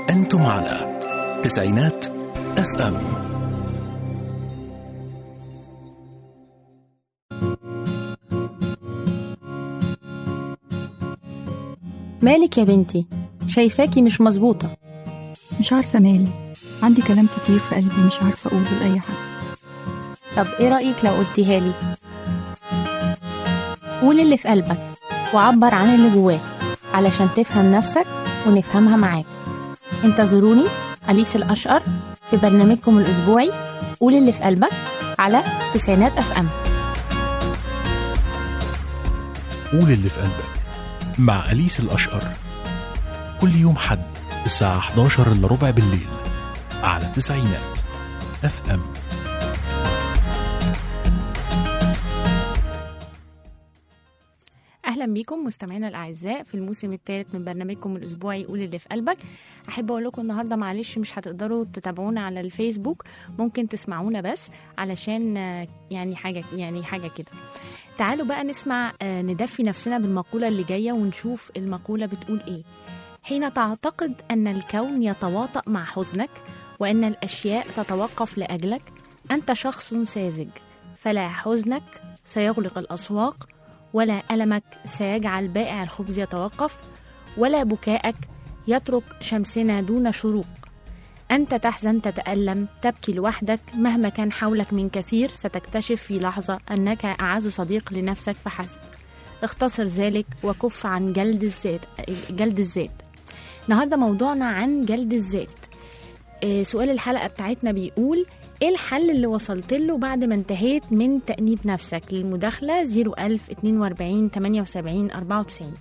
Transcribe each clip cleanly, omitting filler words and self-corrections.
أنتم على تسعينات FM. مالك يا بنتي؟ شايفاكي مش مظبوطة. مش عارفة مالي، عندي كلام كتير في قلبي مش عارفة أقوله لأي حد. طب ايه رأيك لو قلتيها لي؟ قول اللي في قلبك وعبر عن اللي جواك علشان تفهم نفسك ونفهمها معاك. انتظروني أليس الأشقر في برنامجكم الأسبوعي قول اللي في قلبك على تسعينات FM. قول اللي في قلبك مع أليس الأشقر كل يوم حد الساعة 11:15 بالليل على تسعينات FM. أهلا بيكم مستمعينا الأعزاء في الموسم الثالث من برنامجكم الأسبوعي قول اللي في قلبك. أحب أقول لكم النهاردة معلش مش هتقدروا تتابعونا على الفيسبوك، ممكن تسمعونا بس علشان يعني حاجة كده. تعالوا بقى نسمع ندفي نفسنا بالمقولة اللي جاية ونشوف المقولة بتقول إيه. حين تعتقد أن الكون يتواطأ مع حزنك وأن الأشياء تتوقف لأجلك أنت شخص ساذج، فلا حزنك سيغلق الأسواق، ولا ألمك سيجعل بائع الخبز يتوقف، ولا بكائك يترك شمسنا دون شروق. أنت تحزن، تتألم، تبكي لوحدك، مهما كان حولك من كثير ستكتشف في لحظة أنك أعز صديق لنفسك فحسب. اختصر ذلك وكف عن جلد الذات. النهاردة موضوعنا عن جلد الذات. سؤال الحلقة بتاعتنا بيقول ايه الحل اللي وصلت له بعد ما انتهيت من تأنيب نفسك؟ للمداخلة 01042 78 94.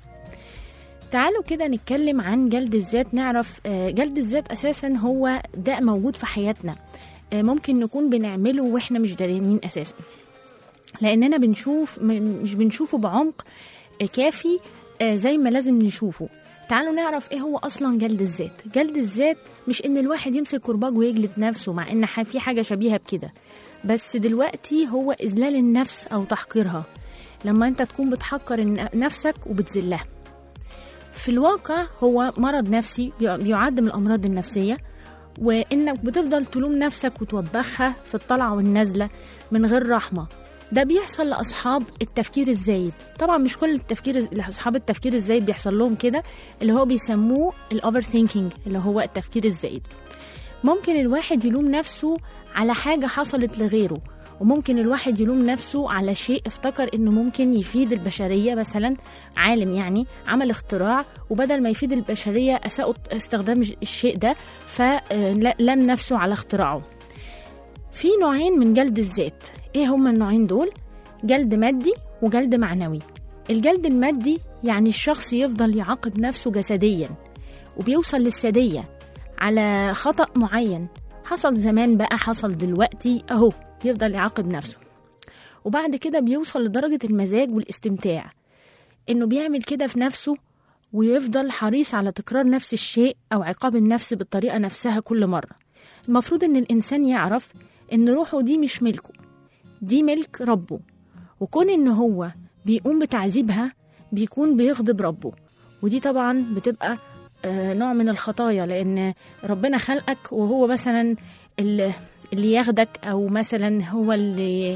تعالوا كده نتكلم عن جلد الذات. نعرف جلد الذات أساسا هو داء موجود في حياتنا، ممكن نكون بنعمله وإحنا مش دارين أساسا، لأننا مش بنشوفه بعمق كافي زي ما لازم نشوفه. تعالوا نعرف ايه هو اصلا جلد الذات. جلد الذات مش ان الواحد يمسك كرباج ويجلد نفسه، مع ان في حاجة شبيهة بكده، بس دلوقتي هو اذلال النفس او تحقيرها، لما انت تكون بتحقر نفسك وبتذلها. في الواقع هو مرض نفسي بيعد من الامراض النفسية، وانك بتفضل تلوم نفسك وتوبخها في الطلعة والنزلة من غير رحمة. ده بيحصل لأصحاب التفكير الزايد. طبعا مش كل أصحاب التفكير الزايد بيحصل لهم كده، اللي هو بيسموه الأوفر ثينكينج، اللي هو التفكير الزايد. ممكن الواحد يلوم نفسه على حاجة حصلت لغيره، وممكن الواحد يلوم نفسه على شيء افتكر انه ممكن يفيد البشرية. مثلا عالم يعني عمل اختراع، وبدل ما يفيد البشرية أساء استخدام الشيء ده فلام نفسه على اختراعه. في نوعين من جلد الذات. ايه هما النوعين دول؟ جلد مادي وجلد معنوي. الجلد المادي يعني الشخص يفضل يعاقب نفسه جسديا، وبيوصل للسادية على خطأ معين حصل زمان، بقى حصل دلوقتي اهو، يفضل يعاقب نفسه. وبعد كده بيوصل لدرجة المزاج والاستمتاع، انه بيعمل كده في نفسه ويفضل حريص على تكرار نفس الشيء او عقاب النفس بالطريقة نفسها كل مرة. المفروض ان الانسان يعرف ان روحه دي مش ملكه، دي ملك ربه، وكون ان هو بيقوم بتعذيبها بيكون بيغضب ربه، ودي طبعا بتبقى نوع من الخطايا، لان ربنا خلقك وهو مثلا اللي ياخدك، او مثلا هو اللي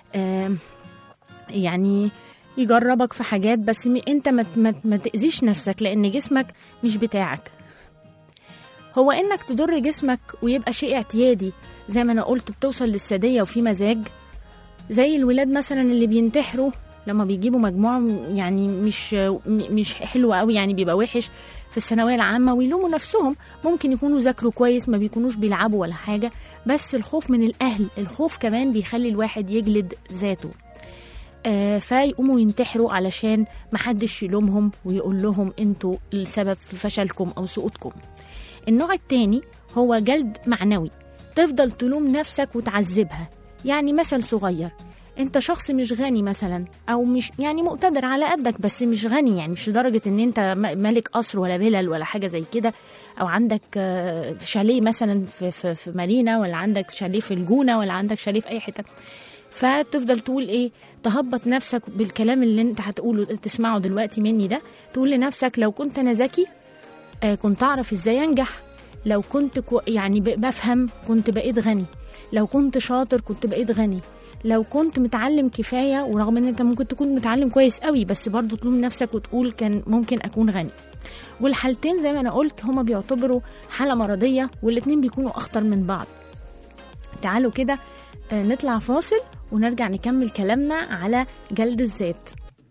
يعني يجربك في حاجات، بس انت ما تأذيش نفسك لان جسمك مش بتاعك. هو انك تضر جسمك ويبقى شيء اعتيادي زي ما انا قلت، بتوصل للسادية وفي مزاج. زي الولاد مثلا اللي بينتحروا لما بيجيبوا مجموعة يعني مش حلوة قوي، يعني بيبقى وحش في الثانوية العامة، ويلوموا نفسهم. ممكن يكونوا ذاكروا كويس، ما بيكونوش بيلعبوا ولا حاجة، بس الخوف من الأهل، الخوف كمان بيخلي الواحد يجلد ذاته. فيقوموا ينتحروا علشان محدش يلومهم ويقول لهم انتوا السبب في فشلكم أو سقوطكم. النوع التاني هو جلد معنوي. تفضل تلوم نفسك وتعذبها. يعني مثل صغير، انت شخص مش غني مثلا، او مش يعني مقتدر على قدك بس مش غني، يعني مش لدرجة ان انت ملك قصر ولا فيلل ولا حاجة زي كده، او عندك شاليه مثلا في مارينا، ولا عندك شاليه في الجونة، ولا عندك شاليه في اي حتة. فتفضل تقول ايه، تهبط نفسك بالكلام اللي انت هتقوله تسمعه دلوقتي مني ده. تقول لنفسك لو كنت انا ذكي كنت اعرف ازاي انجح، لو كنت يعني بفهم كنت بقيت غني، لو كنت شاطر كنت بقيت غني، لو كنت متعلم كفاية، ورغم ان انت ممكن تكون متعلم كويس قوي بس برضو تلوم نفسك وتقول كان ممكن اكون غني. والحالتين زي ما انا قلت هما بيعتبروا حالة مرضية، والاتنين بيكونوا اخطر من بعض. تعالوا كده نطلع فاصل ونرجع نكمل كلامنا على جلد الذات.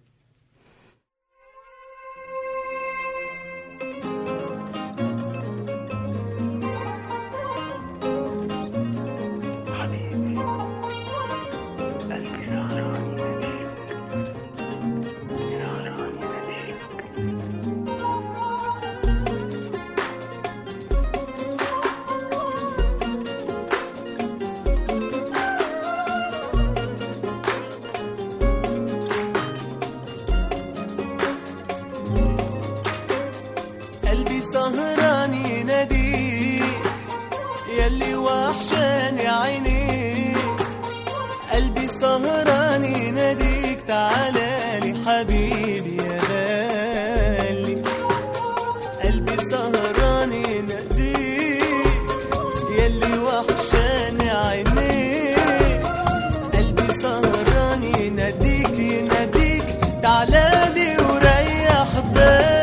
سهران يناديك ياللي وحشاني عينيك، قلبي سهران يناديك تعالى لي حبيبي يا غالي، قلبي سهران يناديك ياللي وحشاني عينيك، قلبي سهران يناديك يناديك تعالى لي وريح بالي.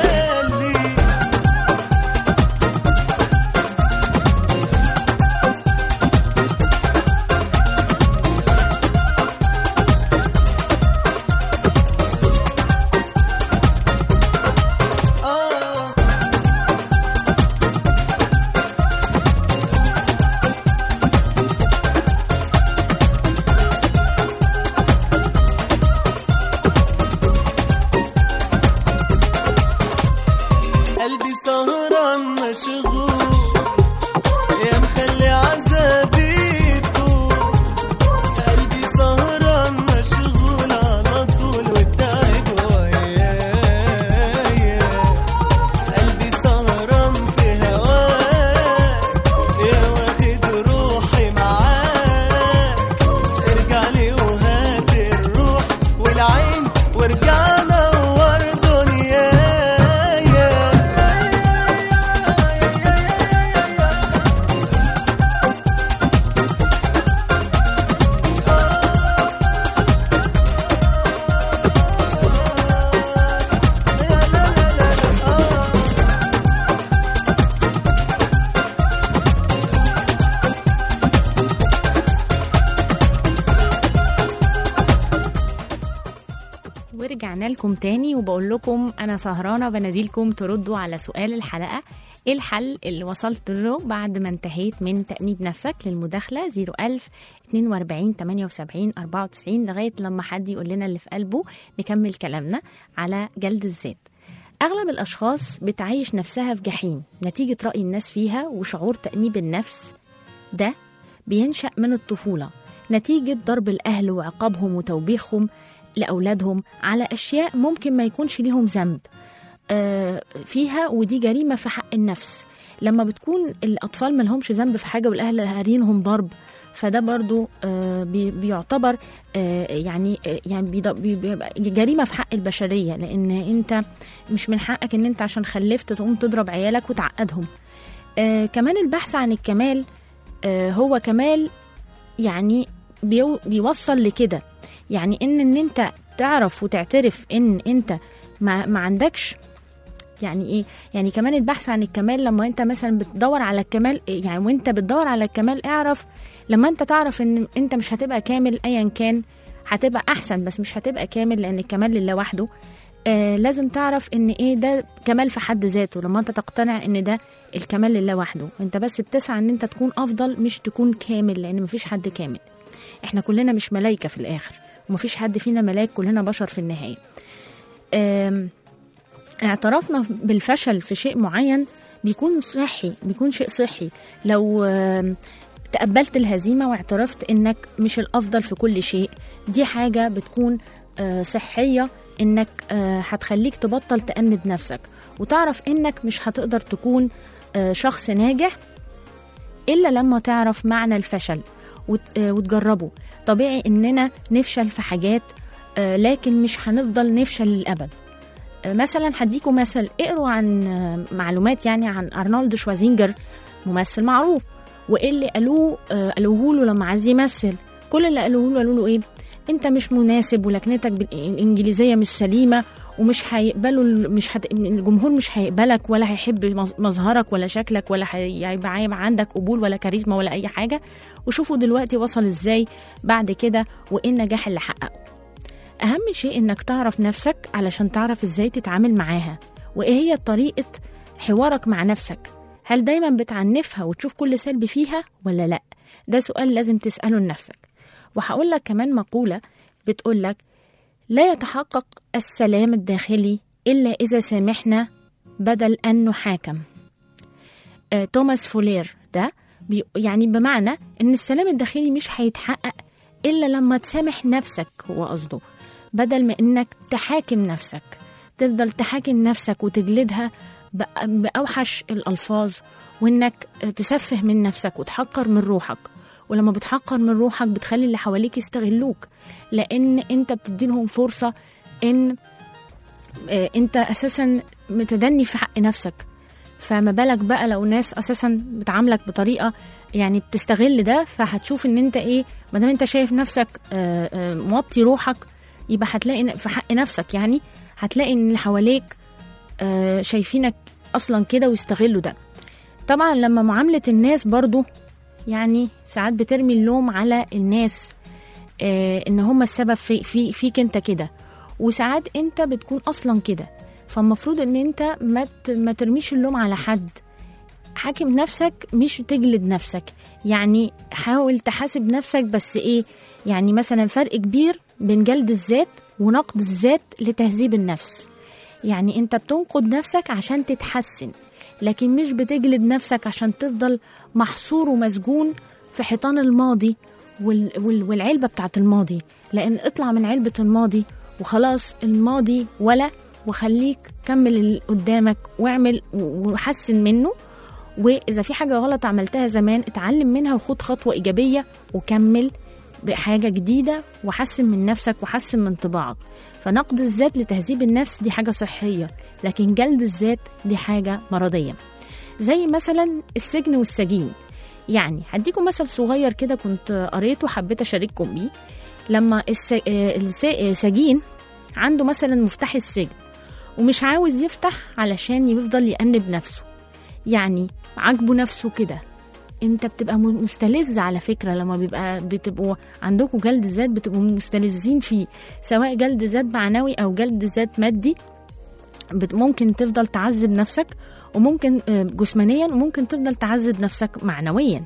قلبي سهران مشغول يا مخلي عذابي يطول، قلبي سهران مشغول على طول والتعب ويايا، قلبي سهران في هواك يا واخد روحي معاك، ارجع لي وهات الروح والعين وارجع نور دنياي. ورجعنا لكم تاني وبقول لكم أنا سهرانة بناديلكم تردوا على سؤال الحلقة. إيه الحل اللي وصلت له بعد ما انتهيت من تأنيب نفسك؟ للمداخلة 01000 42 78 94 لغاية لما حد يقول لنا اللي في قلبه نكمل كلامنا على جلد الذات. أغلب الأشخاص بتعيش نفسها في جحيم نتيجة رأي الناس فيها، وشعور تأنيب النفس ده بينشأ من الطفولة نتيجة ضرب الأهل وعقابهم وتوبيخهم لأولادهم على أشياء ممكن ما يكونش ليهم ذنب فيها، ودي جريمة في حق النفس. لما بتكون الأطفال ما لهمش ذنب في حاجة والأهل هارينهم ضرب، فده برضو بيعتبر يعني بيبقى جريمة في حق البشرية، لأن أنت مش من حقك أن أنت عشان خلفت تقوم تضرب عيالك وتعقدهم. كمان البحث عن الكمال هو كمال يعني بيوصل لكده، يعني ان انت تعرف وتعترف ان انت ما عندكش يعني ايه، يعني كمان البحث عن الكمال لما انت مثلا بتدور على الكمال، يعني وانت بتدور على الكمال اعرف لما انت تعرف ان انت مش هتبقى كامل ايا كان، هتبقى احسن بس مش هتبقى كامل لان الكمال لله وحده. لازم تعرف ان ايه ده كمال في حد ذاته، لما انت تقتنع ان ده الكمال لله وحده، انت بس بتسعى ان انت تكون افضل مش تكون كامل، لان مفيش حد كامل. احنا كلنا مش ملايكة في الاخر، ومفيش حد فينا ملاك، كلنا بشر في النهاية. اعترافنا بالفشل في شيء معين بيكون صحي، بيكون شيء صحي. لو تقبلت الهزيمة واعترفت انك مش الافضل في كل شيء، دي حاجة بتكون صحية، انك هتخليك تبطل تأنب نفسك وتعرف انك مش هتقدر تكون شخص ناجح الا لما تعرف معنى الفشل وتجربه. طبيعي اننا نفشل في حاجات، لكن مش هنفضل نفشل للأبد. مثلا هديكم مثل، اقروا عن معلومات يعني عن أرنولد شوازينجر، ممثل معروف، وايه اللي قالوه له لما عايز يمثل. كل اللي قالوا له ايه؟ انت مش مناسب، ولكنتك بالانجليزيه مش سليمه، ومش هيقبلوا، الجمهور مش هيقبلك ولا هيحب مظهرك ولا شكلك، ولا هيبقى عندك قبول ولا كاريزما ولا اي حاجه. وشوفوا دلوقتي وصل ازاي بعد كده، وايه النجاح اللي حققه. اهم شيء انك تعرف نفسك علشان تعرف ازاي تتعامل معاها، وايه هي طريقه حوارك مع نفسك. هل دايما بتعنفها وتشوف كل سلبي فيها ولا لا؟ ده سؤال لازم تسأله لنفسك. وهقول لك كمان مقولة بتقول لك: لا يتحقق السلام الداخلي إلا إذا سامحنا بدل أن نحاكم. توماس فولير ده يعني بمعنى إن السلام الداخلي مش هيتحقق إلا لما تسامح نفسك، هو قصده، بدل ما إنك تحاكم نفسك، تفضل تحاكم نفسك وتجلدها بأوحش الألفاظ، وإنك تسفه من نفسك وتحقر من روحك. ولما بتحقر من روحك بتخلي اللي حواليك يستغلوك، لأن أنت بتديلهم فرصة إن أنت أساسا متدني في حق نفسك. فما بالك بقى لو ناس أساسا بتعاملك بطريقة يعني بتستغل ده، فهتشوف إن أنت إيه، مادام أنت شايف نفسك موطي روحك، يبقى هتلاقي في حق نفسك يعني هتلاقي إن اللي حواليك شايفينك أصلا كده ويستغلوا ده. طبعا لما معاملة الناس برضو يعني ساعات بترمي اللوم على الناس، إن هم السبب فيك أنت كده، وساعات أنت بتكون أصلا كده. فالمفروض إن أنت ما ترميش اللوم على حد. حاكم نفسك مش تجلد نفسك، يعني حاول تحاسب نفسك، بس إيه يعني مثلا فرق كبير بين جلد الذات ونقد الذات لتهذيب النفس. يعني انت بتنقد نفسك عشان تتحسن، لكن مش بتجلد نفسك عشان تفضل محصور ومسجون في حيطان الماضي والعلبة بتاعت الماضي. لأن اطلع من علبة الماضي وخلاص، الماضي وخليك كمل اللي قدامك واعمل وحسن منه. وإذا في حاجة غلط عملتها زمان اتعلم منها وخد خطوة إيجابية وكمل بحاجة جديدة وحسن من نفسك وحسن من طباعك. فنقد الذات لتهذيب النفس دي حاجة صحية، لكن جلد الذات دي حاجة مرضية. زي مثلا السجن والسجين. يعني هديكم مثل صغير كده كنت قريته وحبيت أشارككم بيه. لما السجين عنده مثلا مفتاح السجن ومش عاوز يفتح علشان يفضل يأنب نفسه، يعني عاجبه نفسه كده. انت بتبقى مستلذ على فكرة لما بتبقوا عندكم جلد ذات، بتبقوا مستلذين فيه، سواء جلد ذات معنوي او جلد ذات مادي. ممكن تفضل تعذب نفسك، وممكن جسمانيا، وممكن تفضل تعذب نفسك معنويا.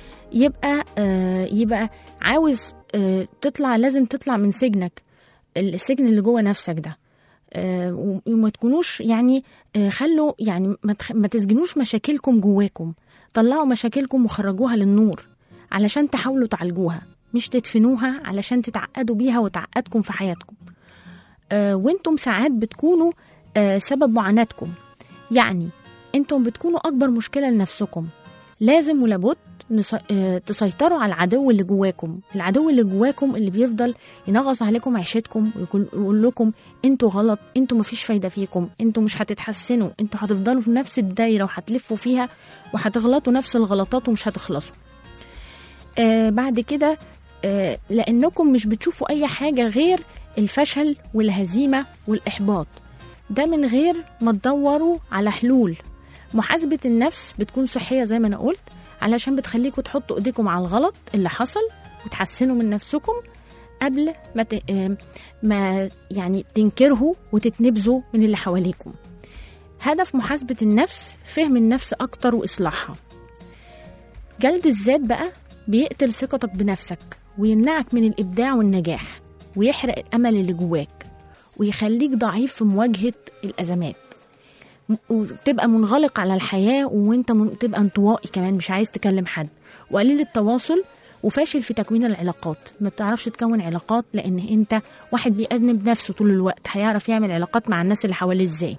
يبقى عاوز تطلع، لازم تطلع من سجنك، السجن اللي جوه نفسك ده. وما تكونوش يعني خلوا يعني ما تسجنوش مشاكلكم جواكم. طلعوا مشاكلكم وخرجوها للنور علشان تحاولوا تعالجوها، مش تدفنوها علشان تتعقدوا بيها وتعقدكم في حياتكم. وانتم ساعات بتكونوا سبب معاناتكم، يعني انتم بتكونوا أكبر مشكلة لنفسكم. لازم ولابد تسيطروا على العدو اللي جواكم. العدو اللي جواكم اللي بيفضل ينغص عليكم عيشتكم ويقول لكم انتوا غلط، انتوا مفيش فايدة فيكم، انتوا مش هتتحسنوا، انتوا هتفضلوا في نفس الدايرة وهتلفوا فيها وهتغلطوا نفس الغلطات ومش هتخلصوا. بعد كده لأنكم مش بتشوفوا أي حاجة غير الفشل والهزيمة والإحباط، ده من غير ما تدوروا على حلول. محاسبة النفس بتكون صحية زي ما أنا قلت، علشان بتخليكم تحطوا ايديكم على الغلط اللي حصل وتحسنوا من نفسكم قبل ما يعني تنكرهوا وتتنبذوا من اللي حواليكم. هدف محاسبة النفس فهم النفس أكتر وإصلاحها. جلد الذات بقى بيقتل ثقتك بنفسك ويمنعك من الإبداع والنجاح، ويحرق الأمل اللي جواك، ويخليك ضعيف في مواجهة الأزمات، وتبقى منغلق على الحياة، وانت تبقى انطوائي كمان، مش عايز تكلم حد، وقليل التواصل، وفاشل في تكوين العلاقات. ما بتعرفش تكون علاقات لأن انت واحد بيأذنب نفسه طول الوقت، هيعرف يعمل علاقات مع الناس اللي حواليه ازاي؟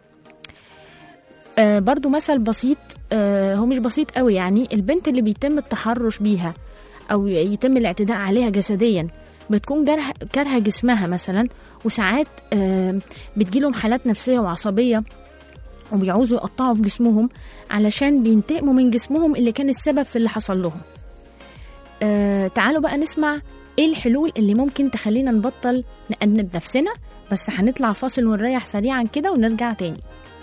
برضو مثل بسيط، هو مش بسيط قوي يعني. البنت اللي بيتم التحرش بيها أو يتم الاعتداء عليها جسديا بتكون كارهة جسمها مثلا، وساعات بتجيلهم حالات نفسية وعصبية وبيعوزوا يقطعوا في جسمهم علشان بينتقموا من جسمهم اللي كان السبب في اللي حصل لهم. تعالوا بقى نسمع ايه الحلول اللي ممكن تخلينا نبطل نأنب نفسنا. بس هنطلع فاصل ونريح سريعا كده ونرجع تاني.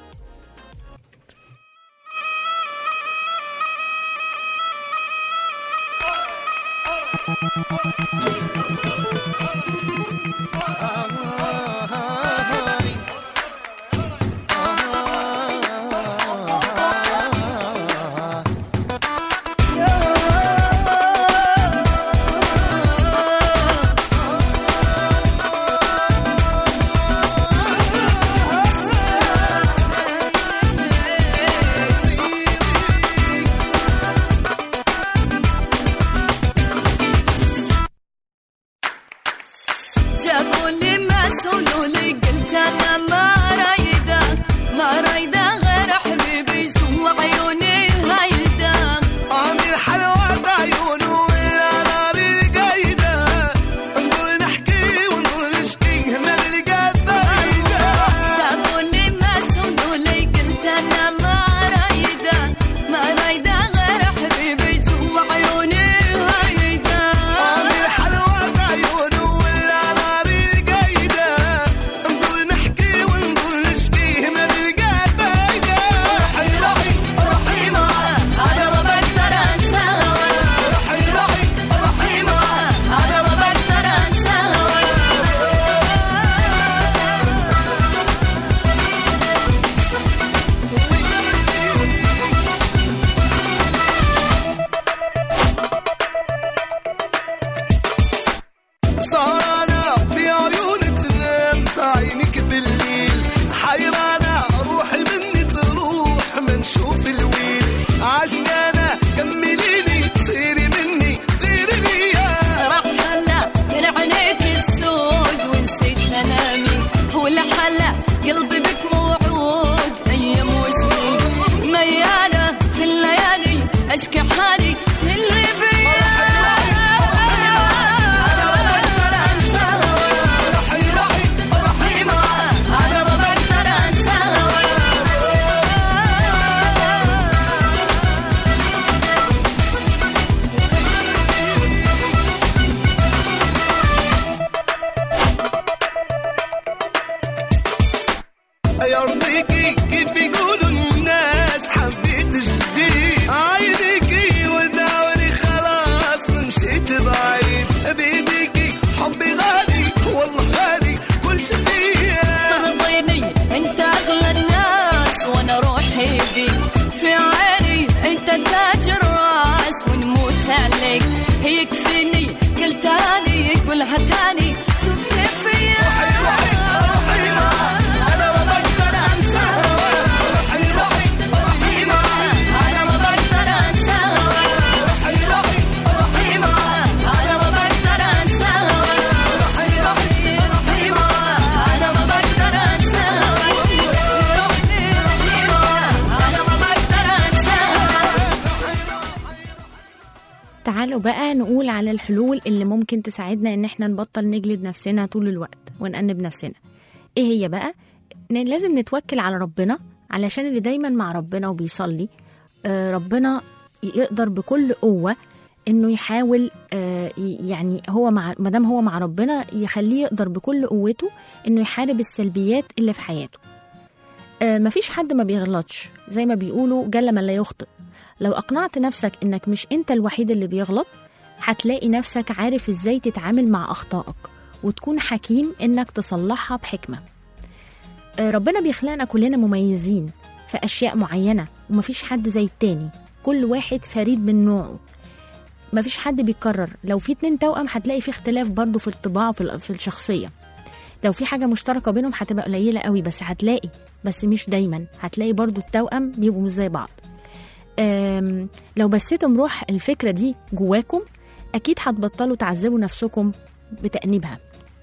تعالوا بقى نقول على الحلول اللي ممكن تساعدنا ان احنا نبطل نجلد نفسنا طول الوقت ونأنب نفسنا. ايه هي بقى؟ لازم نتوكل على ربنا، علشان اللي دايما مع ربنا وبيصلي ربنا يقدر بكل قوة انه يحاول يعني هو مادام هو مع ربنا يخليه يقدر بكل قوته انه يحارب السلبيات اللي في حياته. مفيش حد ما بيغلطش، زي ما بيقولوا جل من لا يخطئ. لو أقنعت نفسك إنك مش أنت الوحيد اللي بيغلط، هتلاقي نفسك عارف إزاي تتعامل مع أخطائك وتكون حكيم إنك تصلحها بحكمة. ربنا بيخلقنا كلنا مميزين في أشياء معينة، ومفيش حد زي التاني، كل واحد فريد من نوعه، مفيش حد بيتكرر. لو في 2 توأم هتلاقي في اختلاف برضو في الطباع في الشخصية. لو في حاجة مشتركة بينهم هتبقى قليلة قوي، بس هتلاقي، بس مش دايما، هتلاقي برضو التوأم بيبقوا مش زي بعض. لو بسيتم روح الفكرة دي جواكم أكيد هتبطلوا تعذبوا نفسكم بتأنيبها.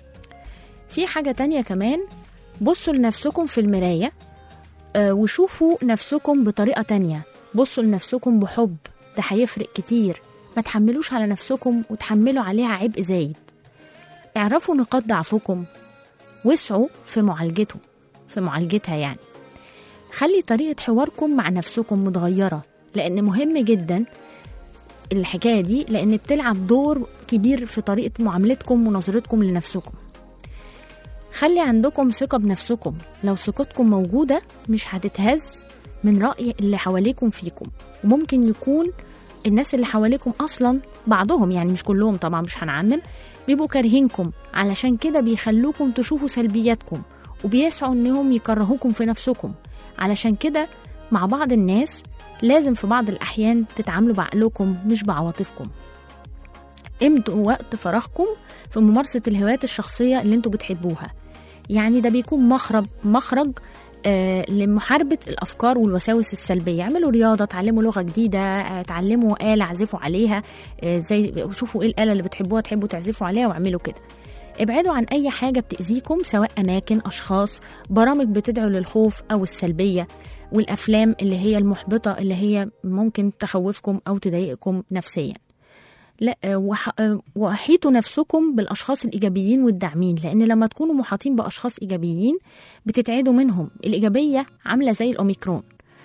في حاجة تانية كمان، بصوا لنفسكم في المراية وشوفوا نفسكم بطريقة تانية. بصوا لنفسكم بحب، ده هيفرق كتير. ما تحملوش على نفسكم وتحملوا عليها عبء زايد. اعرفوا نقاط ضعفكم واسعوا في معالجتها يعني. خلي طريقة حواركم مع نفسكم متغيرة، لأن مهم جدا الحكاية دي، لأن بتلعب دور كبير في طريقة معاملتكم ونظرتكم لنفسكم. خلي عندكم ثقة بنفسكم، لو ثقتكم موجودة مش هتتهز من رأي اللي حواليكم فيكم. وممكن يكون الناس اللي حواليكم أصلا بعضهم، يعني مش كلهم طبعا، مش هنعمم، بيبقوا كارهينكم، علشان كده بيخلوكم تشوفوا سلبياتكم وبيسعوا انهم يكرهوكم في نفسكم. علشان كده مع بعض الناس لازم في بعض الأحيان تتعاملوا بعقلكم مش بعواطفكم. امتوا وقت فراغكم في ممارسة الهوايات الشخصية اللي انتوا بتحبوها، يعني ده بيكون مخرج لمحاربة الأفكار والوساوس السلبية. اعملوا رياضة، تعلموا لغة جديدة، تعلموا آلة عزفوا عليها، زي شوفوا ايه الآلة اللي بتحبوها تحبوا تعزفوا عليها واعملوا كده. ابعدوا عن أي حاجة بتأذيكم، سواء أماكن، أشخاص، برامج بتدعو للخوف أو السلبية، والأفلام اللي هي المحبطة اللي هي ممكن تخوفكم أو تضايقكم نفسيا. لا، وأحيطوا نفسكم بالأشخاص الإيجابيين والداعمين، لأن لما تكونوا محاطين بأشخاص إيجابيين بتتعدوا منهم. الإيجابية عاملة زي الأوميكرون،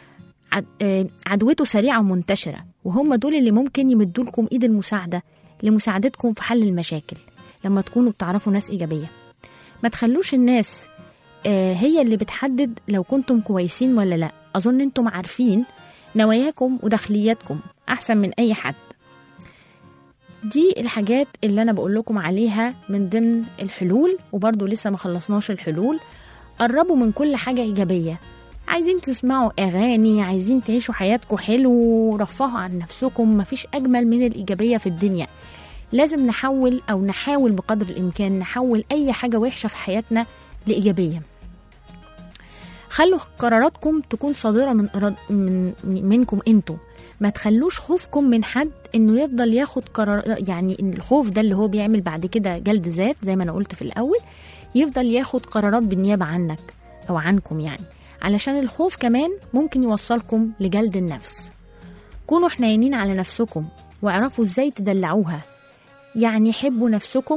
عدوته سريعة ومنتشرة، وهم دول اللي ممكن يمدوا لكم إيد المساعدة لمساعدتكم في حل المشاكل لما تكونوا بتعرفوا ناس إيجابية. ما تخلوش الناس هي اللي بتحدد لو كنتم كويسين ولا لا. أظن أنتم عارفين نواياكم وداخلياتكم أحسن من أي حد. دي الحاجات اللي أنا بقول لكم عليها من ضمن الحلول، وبرضو لسه ما خلصناش الحلول. قربوا من كل حاجة إيجابية. عايزين تسمعوا أغاني، عايزين تعيشوا حياتكم حلو، رفهوا عن نفسكم. مفيش أجمل من الإيجابية في الدنيا. لازم نحاول بقدر الإمكان نحول أي حاجة وحشة في حياتنا لإيجابية. خلوا قراراتكم تكون صادرة منكم انتوا. ما تخلوش خوفكم من حد انه يفضل ياخد قرار، يعني الخوف ده اللي هو بيعمل بعد كده جلد ذات زي ما انا قلت في الاول، يفضل ياخد قرارات بالنيابة عنك او عنكم، يعني علشان الخوف كمان ممكن يوصلكم لجلد النفس. كونوا حنينين على نفسكم واعرفوا ازاي تدلعوها، يعني حبوا نفسكم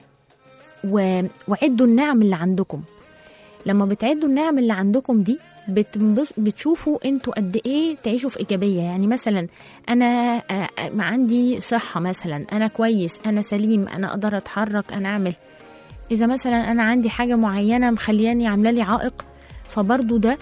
وعدوا النعم اللي عندكم. لما بتعدوا النعم اللي عندكم دي بتشوفوا انتوا قد ايه تعيشوا في ايجابيه. يعني مثلا انا ما عندي صحه، مثلا انا كويس، انا سليم، انا اقدر اتحرك، انا اعمل. اذا مثلا انا عندي حاجه معينه مخلياني عامله لي عائق، فبرضو ده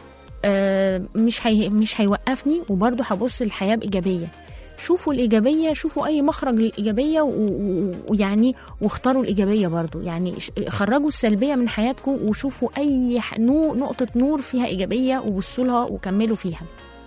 مش هيوقفني، وبرضو هبص للحياه بايجابيه. شوفوا الإيجابية، شوفوا أي مخرج للإيجابية ويعني واختاروا الإيجابية برضو. يعني خرجوا السلبية من حياتكم وشوفوا أي نقطة نور فيها إيجابية وبصوا لها وكملوا فيها.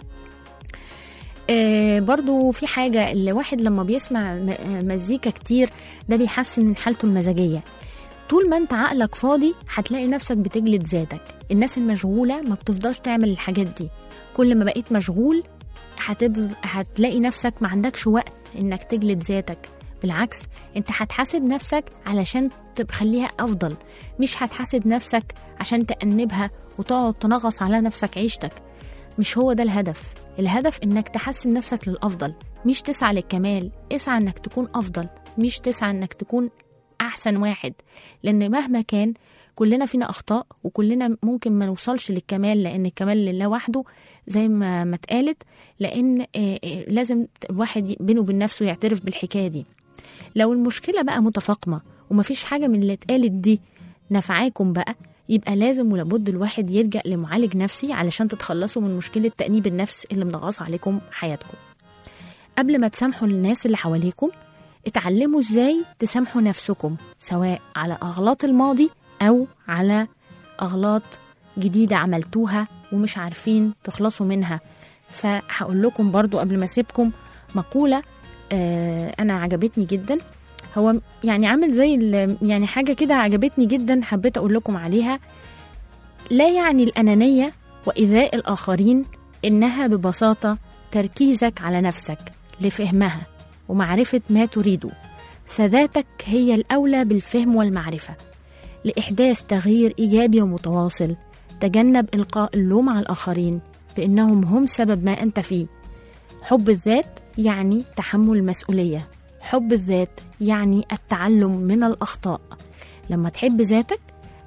برضو في حاجة، اللي واحد لما بيسمع مزيكا كتير ده بيحسن من حالته المزاجية. طول ما انت عقلك فاضي هتلاقي نفسك بتجلد ذاتك. الناس المشغولة ما بتفضلش تعمل الحاجات دي. كل ما بقيت مشغول هتلاقي نفسك ما عندكش وقت انك تجلد ذاتك. بالعكس، انت هتحاسب نفسك علشان تخليها افضل، مش هتحاسب نفسك عشان تأنبها وتقعد تنغص على نفسك عيشتك. مش هو ده الهدف. الهدف انك تحسن نفسك للأفضل، مش تسعى للكمال. اسعى انك تكون افضل، مش تسعى انك تكون احسن واحد. لان مهما كان كلنا فينا أخطاء، وكلنا ممكن ما نوصلش للكمال، لأن الكمال لله وحده زي ما اتقالت. لأن لازم الواحد بينه وبين نفسه يعترف بالحكاية دي. لو المشكلة بقى متفاقمة ومفيش حاجة من اللي اتقالت دي نفعاكم بقى، يبقى لازم ولابد الواحد يلجأ لمعالج نفسي علشان تتخلصوا من مشكلة تأنيب النفس اللي منغص عليكم حياتكم. قبل ما تسامحوا الناس اللي حواليكم، اتعلموا ازاي تسامحوا نفسكم، سواء على أغلاط الماضي أو على أغلاط جديدة عملتوها ومش عارفين تخلصوا منها. فهقول لكم برضو قبل ما أسيبكم مقولة أنا عجبتني جدا. هو يعني عامل زي يعني حاجة كده عجبتني جدا، حبيت أقول لكم عليها. لا يعني الأنانية وإيذاء الآخرين، إنها ببساطة تركيزك على نفسك لفهمها ومعرفة ما تريده، فذاتك هي الأولى بالفهم والمعرفة. لإحداث تغيير إيجابي ومتواصل، تجنب إلقاء اللوم على الآخرين بأنهم هم سبب ما أنت فيه. حب الذات يعني تحمل المسؤولية. حب الذات يعني التعلم من الأخطاء. لما تحب ذاتك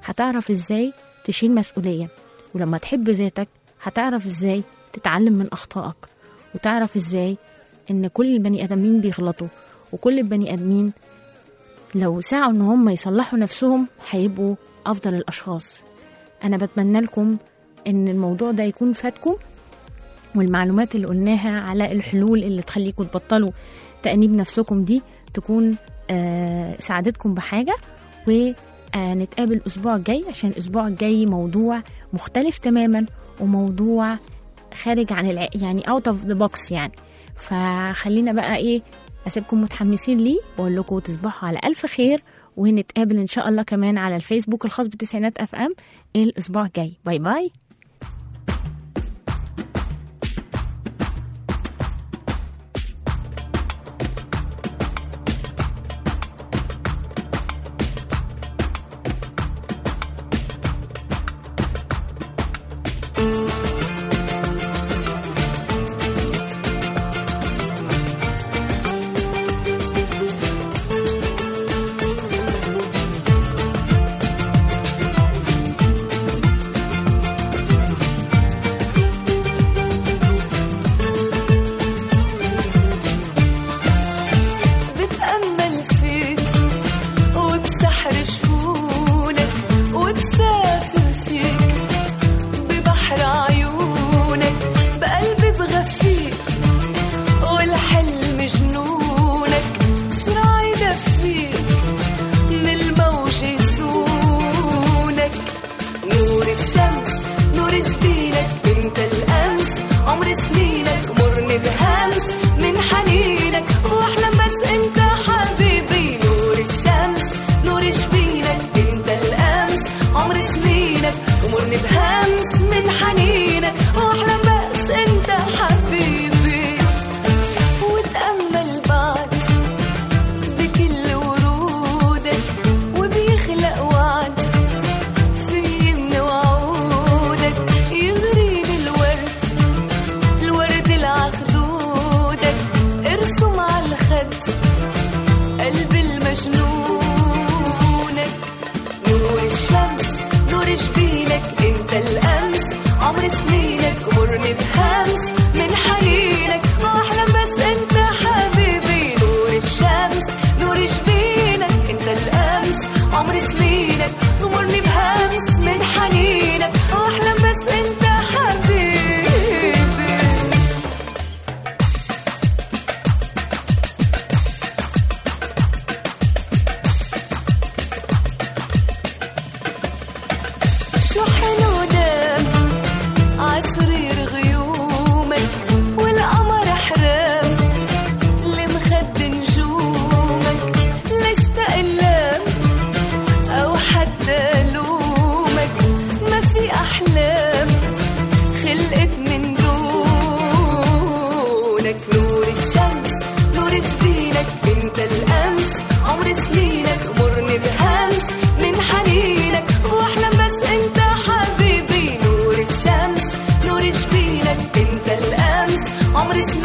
هتعرف ازاي تشيل مسؤولية. ولما تحب ذاتك هتعرف ازاي تتعلم من أخطائك، وتعرف ازاي ان كل البني آدمين بيغلطوا، وكل البني آدمين لو سعوا ان هم يصلحوا نفسهم هيبقوا أفضل الأشخاص. أنا بتمنى لكم ان الموضوع ده يكون فاتكم، والمعلومات اللي قلناها على الحلول اللي تخليكم تبطلوا تأنيب نفسكم دي تكون ساعدتكم بحاجة. ونتقابل الأسبوع الجاي، عشان الأسبوع الجاي موضوع مختلف تماما، وموضوع خارج عن يعني out of the box يعني. فخلينا بقى ايه، أسيبكم متحمسين ليه، وأقول لكم تصبحوا على ألف خير، ونتقابل إن شاء الله كمان على الفيسبوك الخاص بتسعينات FM الأسبوع الجاي. باي باي. عمر سنين